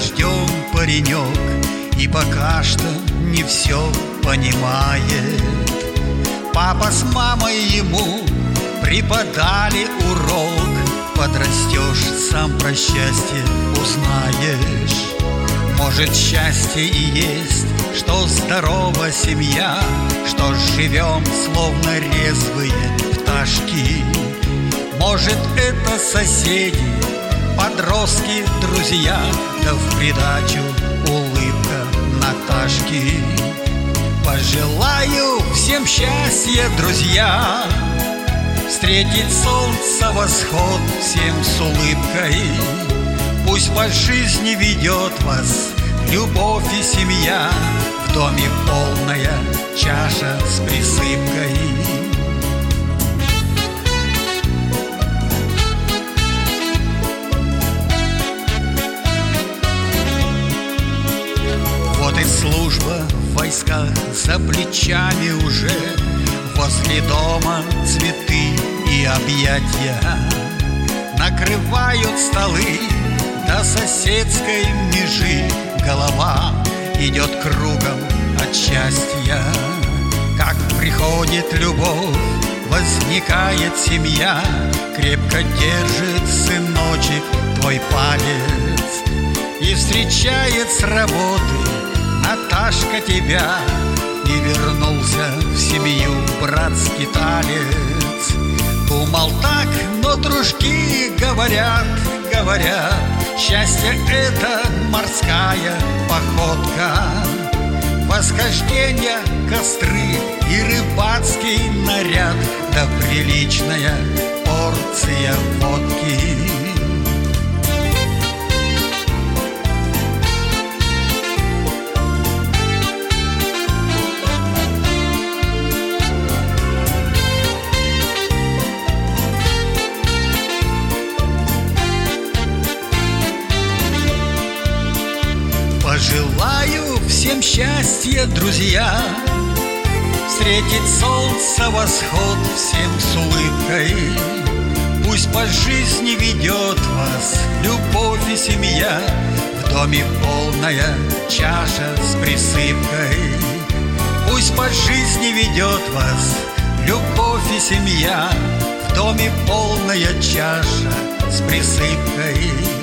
дождем паренек и пока что не все понимает. Папа с мамой ему преподали урок: подрастешь, сам про счастье узнаешь. Может, счастье и есть, что здорова семья, что живем словно резвые пташки. Может, это соседи, подростки, друзья, да в придачу улыбка Наташки. Пожелаю всем счастья, друзья, встретить солнце восход всем с улыбкой. Пусть по жизни ведет вас любовь и семья, в доме полная чаша с присыпкой. Вот и служба в войсках за плечами уже, возле дома цветы и объятия. Накрывают столы до соседской межи, голова идет кругом от счастья. Как приходит любовь, возникает семья, крепко держит сыночек твой палец и встречает с работы Наташка тебя, и вернулся в семью брат-скиталец. Думал так, но дружки говорят, счастье — это морская походка, восхождение, костры и рыбацкий наряд, да приличная порция водки. Пожелаю всем счастья, друзья, встретить солнце восход всем с улыбкой. Пусть по жизни ведет вас любовь и семья, в доме полная чаша с присыпкой. Пусть по жизни ведет вас любовь и семья, в доме полная чаша с присыпкой.